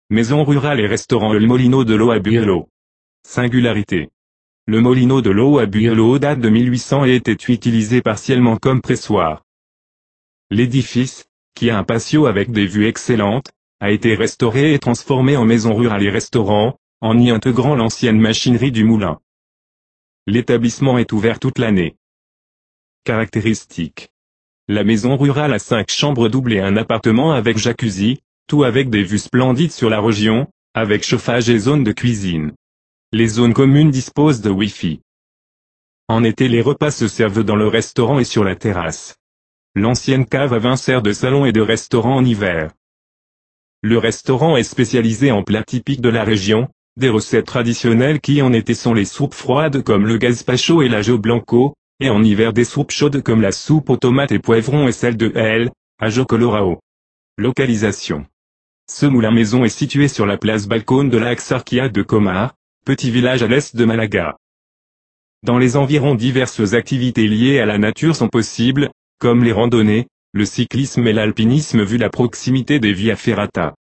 Maison rurale et restaurant El Molino de l'eau à Burelo. Singularité. Le molino de l'eau à Burelo date de 1800 et était utilisé partiellement comme pressoir. L'édifice, qui a un patio avec des vues excellentes, a été restauré et transformé en maison rurale et restaurant, en y intégrant l'ancienne machinerie du moulin. L'établissement est ouvert toute l'année. Caractéristiques. La maison rurale a 5 chambres doubles et un appartement avec jacuzzi, tout avec des vues splendides sur la région, avec chauffage et zone de cuisine. Les zones communes disposent de Wi-Fi. En été, les repas se servent dans le restaurant et sur la terrasse. L'ancienne cave à vin sert de salon et de restaurant en hiver. Le restaurant est spécialisé en plats typiques de la région, des recettes traditionnelles qui en été sont les soupes froides comme le gazpacho et l'ajo blanco, et en hiver des soupes chaudes comme la soupe aux tomates et poivrons et celle de El, ajo colorao. Localisation. Ce moulin-maison est situé sur la place Balcón de la Axarquía de Comar, petit village à l'est de Malaga. Dans les environs, diverses activités liées à la nature sont possibles, comme les randonnées, le cyclisme et l'alpinisme vu la proximité des Via Ferrata.